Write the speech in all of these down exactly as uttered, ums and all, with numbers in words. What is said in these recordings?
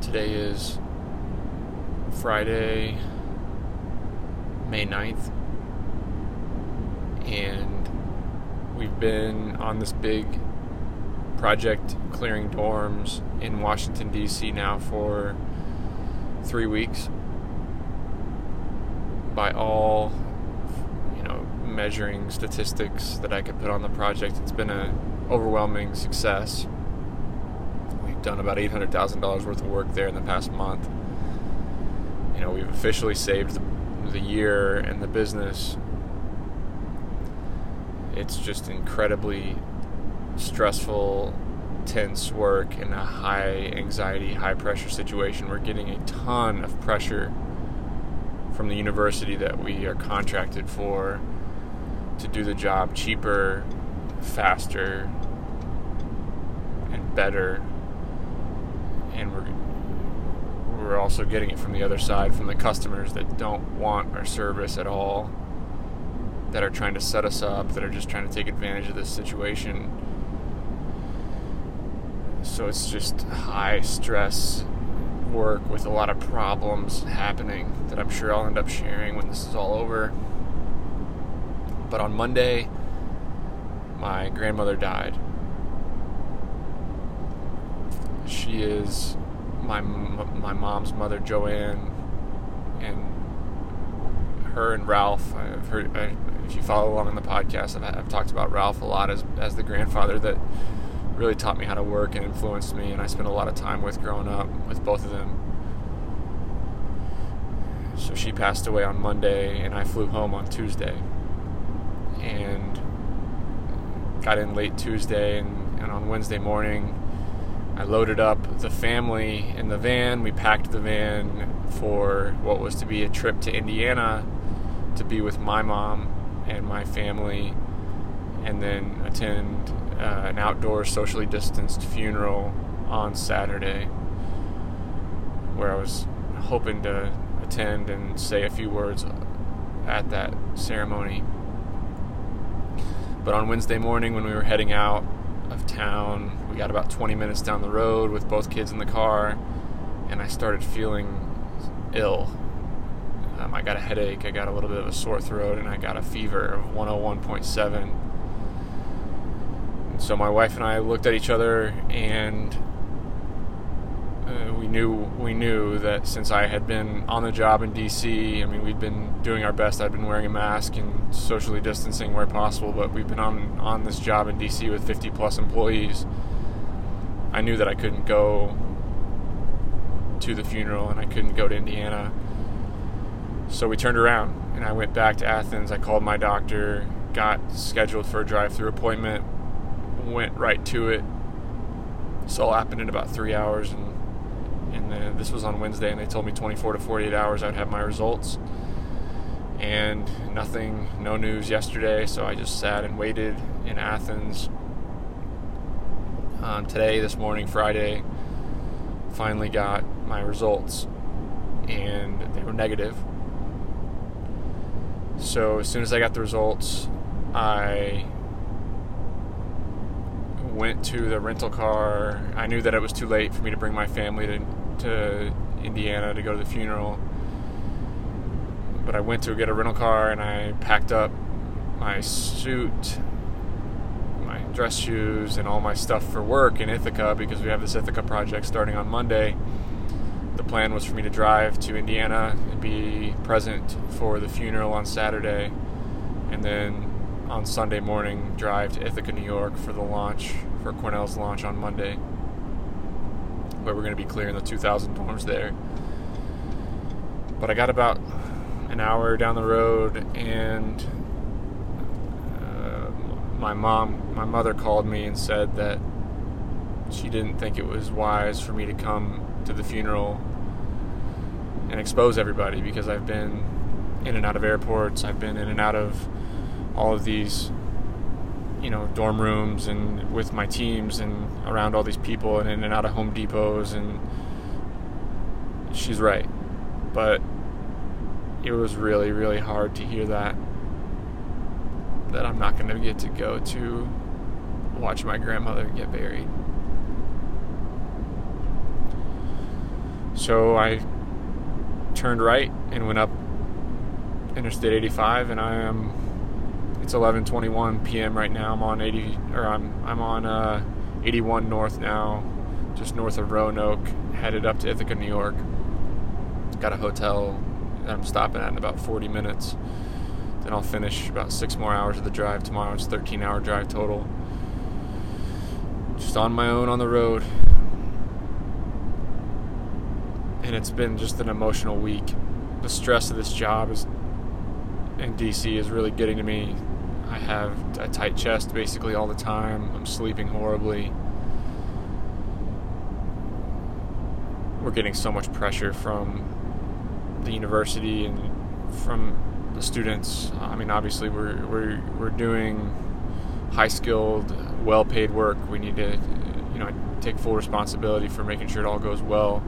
Today is Friday, May ninth, and we've been on this big project clearing dorms in Washington, D C now for three weeks. By all, you know, measuring statistics that I could put on the project, it's been an overwhelming success. We've done about eight hundred thousand dollars worth of work there in the past month. You know, we've officially saved the, the year and the business. It's just incredibly stressful, tense work in a high anxiety, high pressure situation. We're getting a ton of pressure from the university that we are contracted for to do the job cheaper, faster, and better. And we're we're also getting it from the other side, from the customers that don't want our service at all, that are trying to set us up, that are just trying to take advantage of this situation. So it's just high stress work with a lot of problems happening that I'm sure I'll end up sharing when this is all over. But on Monday, my grandmother died. She is my my mom's mother, Joanne, and her and Ralph. I've heard, I, if you follow along on the podcast, I've, I've talked about Ralph a lot as as the grandfather that really taught me how to work and influenced me, and I spent a lot of time with growing up with both of them. So she passed away on Monday, and I flew home on Tuesday, and got in late Tuesday, and, and on Wednesday morning I loaded up the family in the van. We packed the van for what was to be a trip to Indiana to be with my mom and my family, and then attend uh, an outdoor socially distanced funeral on Saturday, where I was hoping to attend and say a few words at that ceremony. But on Wednesday morning, when we were heading out of town, we got about twenty minutes down the road with both kids in the car, and I started feeling ill. Um, I got a headache, I got a little bit of a sore throat, and I got a fever of one oh one point seven. And so my wife and I looked at each other, and uh, we knew we knew that since I had been on the job in D C, I mean, we'd been doing our best. I'd been wearing a mask and socially distancing where possible, but we've been on, on this job in D C with fifty plus employees. I knew that I couldn't go to the funeral, and I couldn't go to Indiana. So we turned around, and I went back to Athens. I called my doctor, got scheduled for a drive-through appointment, went right to it. This all happened in about three hours, and and then this was on Wednesday, and they told me twenty-four to forty-eight hours I'd have my results. And nothing, no news yesterday, so I just sat and waited in Athens. Um, today, this morning, Friday, finally got my results, and they were negative. So as soon as I got the results, I went to the rental car. I knew that it was too late for me to bring my family to, to Indiana to go to the funeral, but I went to get a rental car, and I packed up my suit, my dress shoes, and all my stuff for work in Ithaca, because we have this Ithaca project starting on Monday. The plan was for me to drive to Indiana and be present for the funeral on Saturday, and then on Sunday morning drive to Ithaca, New York for the launch, for Cornell's launch on Monday, where we're going to be clearing the two thousand dorms there. But I got about an hour down the road, and uh, my mom, my mother called me and said that she didn't think it was wise for me to come to the funeral and expose everybody, because I've been in and out of airports, I've been in and out of all of these, you know, dorm rooms, and with my teams, and around all these people, and in and out of Home Depots, and she's right. But it was really, really hard to hear that, that I'm not going to get to go to watch my grandmother get buried. So I turned right and went up Interstate eighty-five, and I am. It's eleven twenty-one p.m. right now. I'm on eighty, or I'm I'm on uh, eighty-one North now, just north of Roanoke, headed up to Ithaca, New York. Got a hotel that I'm stopping at in about forty minutes. Then I'll finish about six more hours of the drive tomorrow. It's a thirteen hour drive total. Just on my own on the road. And it's been just an emotional week. The stress of this job is in D C is really getting to me. I have a tight chest basically all the time. I'm sleeping horribly. We're getting so much pressure from the university and from the students. I mean, obviously we're we're we're doing high-skilled, well-paid work. We need to, you know, take full responsibility for making sure it all goes well.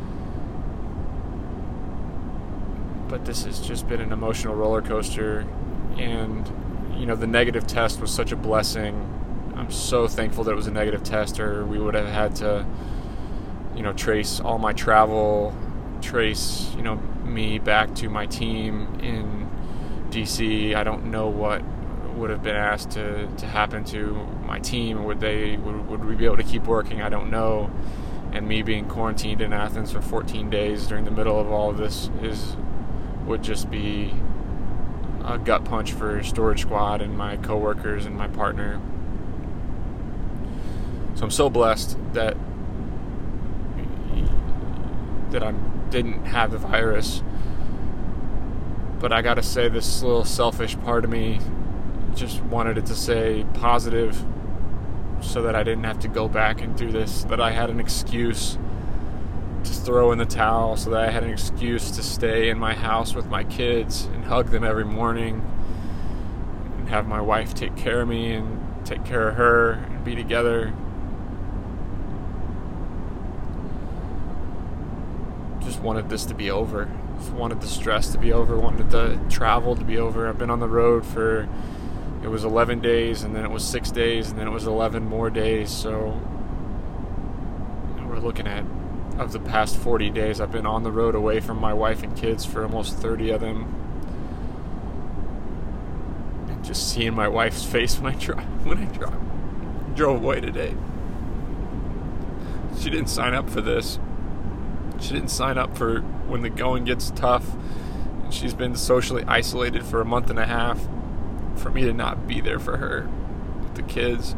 But this has just been an emotional roller coaster, and you know, the negative test was such a blessing. I'm so thankful that it was a negative test, or we would have had to, you know, trace all my travel, trace, you know, me back to my team in D C. I don't know what would have been asked to, to happen to my team. Would they would, would we be able to keep working? I don't know. And me being quarantined in Athens for fourteen days during the middle of all of this is would just be a gut punch for Storage Squad and my coworkers and my partner. So I'm so blessed that that I didn't have the virus. But I gotta say, this little selfish part of me just wanted it to say positive so that I didn't have to go back and do this, that I had an excuse to throw in the towel, so that I had an excuse to stay in my house with my kids and hug them every morning and have my wife take care of me and take care of her and be together. Just wanted this to be over. Just wanted the stress to be over, wanted the travel to be over. I've been on the road for, it was eleven days, and then it was six days, and then it was eleven more days. So we're looking at, of the past forty days, I've been on the road away from my wife and kids for almost thirty of them. And just seeing my wife's face when I dro- when I dro- drove away today. She didn't sign up for this. She didn't sign up for when the going gets tough. And she's been socially isolated for a month and a half. For me to not be there for her with the kids.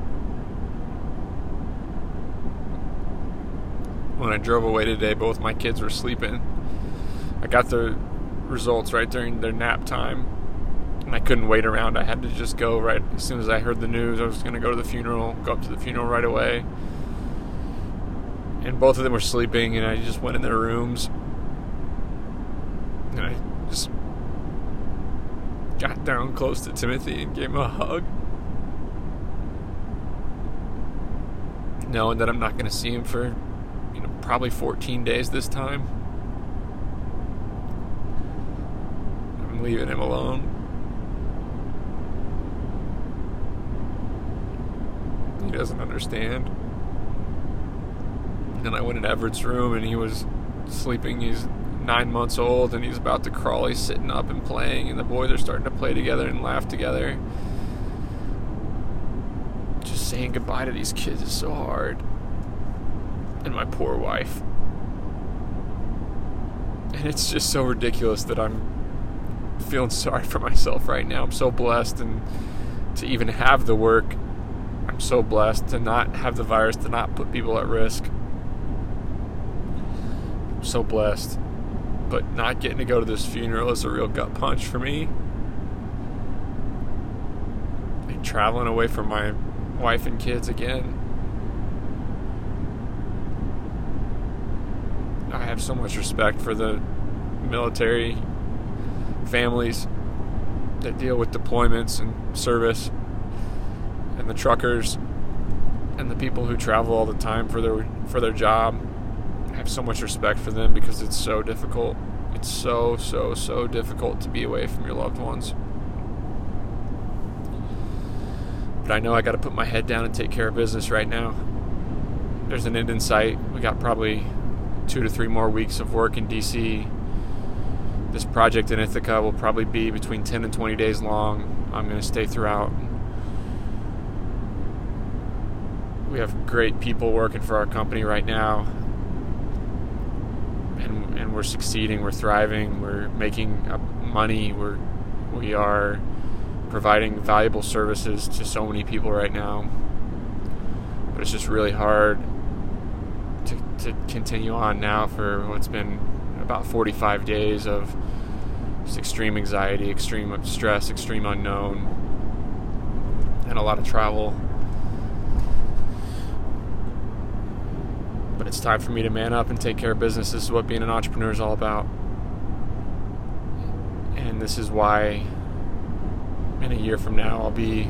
When I drove away today, both my kids were sleeping. I got the results right during their nap time, and I couldn't wait around. I had to just go right as soon as I heard the news. I was going to go to the funeral, go up to the funeral right away. And both of them were sleeping, and I just went in their rooms, and I just got down close to Timothy and gave him a hug, knowing that I'm not going to see him for, you know, probably fourteen days this time. I'm leaving him alone. He doesn't understand. And then I went in Everett's room, and he was sleeping. He's nine months old, and he's about to crawl. He's sitting up and playing, and the boys are starting to play together and laugh together. Just saying goodbye to these kids is so hard. And my poor wife. And it's just so ridiculous that I'm feeling sorry for myself right now. I'm so blessed, and to even have the work. I'm so blessed to not have the virus, to not put people at risk. I'm so blessed. But not getting to go to this funeral is a real gut punch for me. And traveling away from my wife and kids again. I have so much respect for the military families that deal with deployments and service, and the truckers, and the people who travel all the time for their for their job. I have so much respect for them because it's so difficult. It's so, so, so difficult to be away from your loved ones. But I know I got to put my head down and take care of business right now. There's an end in sight. We got probably two to three more weeks of work in D C. This project in Ithaca will probably be between ten and twenty days long. I'm going to stay throughout. We have great people working for our company right now, and and we're succeeding. We're thriving. We're making money. We're we are providing valuable services to so many people right now. But it's just really hard to to continue on now for what's been about forty-five days of just extreme anxiety, extreme stress, extreme unknown, and a lot of travel. But it's time for me to man up and take care of business. This is what being an entrepreneur is all about. And this is why in a year from now I'll be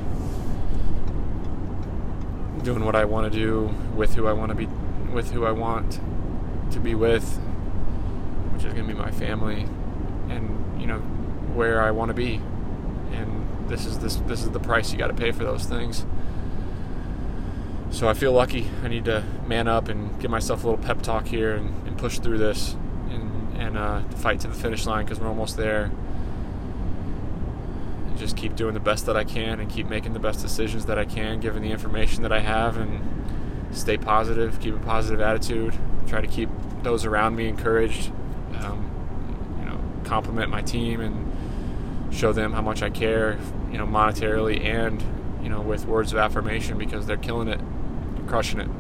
doing what I want to do with who I want to be with who I want to be with, which is going to be my family, and you know where I want to be. And this is this this is the price you got to pay for those things. So I feel lucky. I need to man up and give myself a little pep talk here and, and push through this and, and uh, fight to the finish line, because we're almost there. And just keep doing the best that I can and keep making the best decisions that I can, given the information that I have, and stay positive, keep a positive attitude, try to keep those around me encouraged, um, you know, compliment my team and show them how much I care, you know, monetarily and, you know, with words of affirmation, because they're killing it. Crushing it.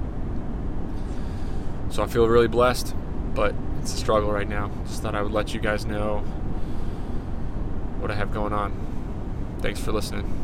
So I feel really blessed, but it's a struggle right now. Just thought I would let you guys know what I have going on. Thanks for listening.